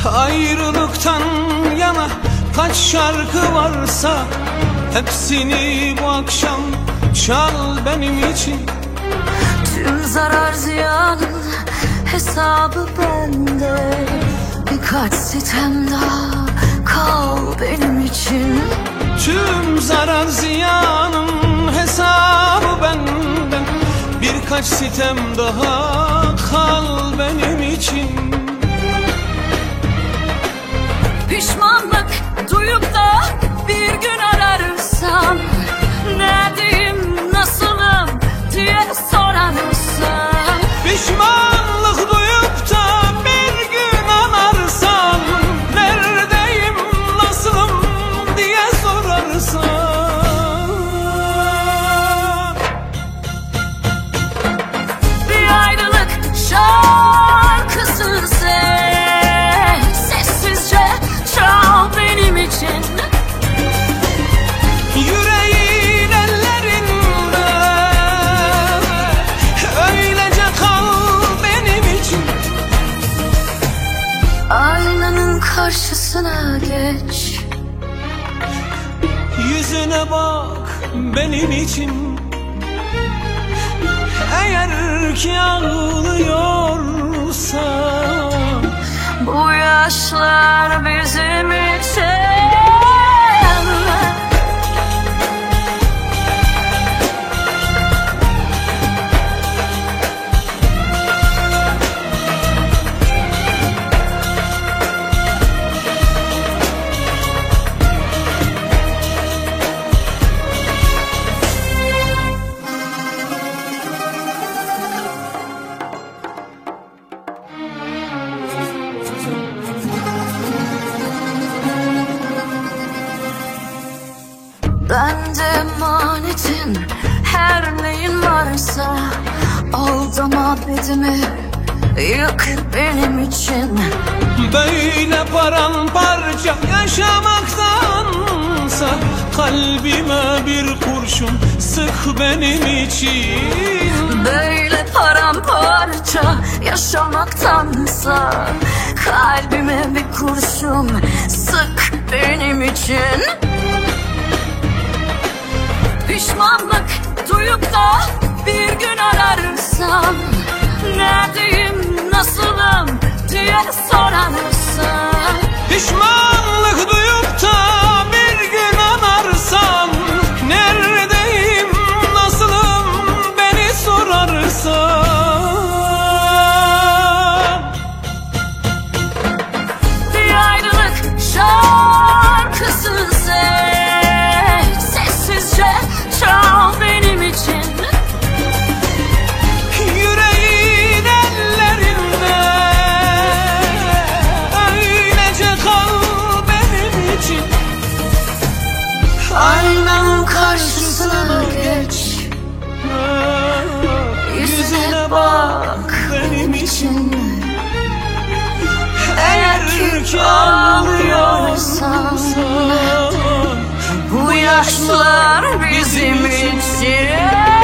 Ayrılıktan yana kaç şarkı varsa hepsini bu akşam çal benim için. Tüm zarar ziyanın hesabı bende. Birkaç sitem daha kal benim için. Tüm zarar ziyanın hesabı benden. Birkaç sitem daha kal benim için. Pişmanlık duyup da bir gün ararsam, neredeyim, nasılım diye sorarsan. Pişmanlık duyup da bir gün anarsan, neredeyim, nasılım diye sorarsan. Bir ayrılık şarkısı sessizce çal benim için. Yüreğin ellerinde öylece kal benim için. Aynanın karşısına geç, Yüzüne bak benim için. Eğer ki ağlıyorsa bu yaşlar bizim için. Bende emanetin, her neyin varsa aldama bedimi, yık benim için. böyle paramparça yaşamaktansa kalbime bir kurşun sık benim için. Böyle paramparça yaşamaktansa kalbime bir kurşun sık benim için. Pişmanlık duyup da bir gün ararsam, neredeyim, nasılım diye sorarsan. Pişmanlık duyup da bir gün anarsam, neredeyim, nasılım beni sorarsan. Bir ayrılık şarkısı sessizce çal benim için. Yüreğin ellerinde öylece kal benim için. Aynanın karşısına geç, yüzüne bak benim için. Eğer ki ağlıyorsan, bu yaşlar bizim için.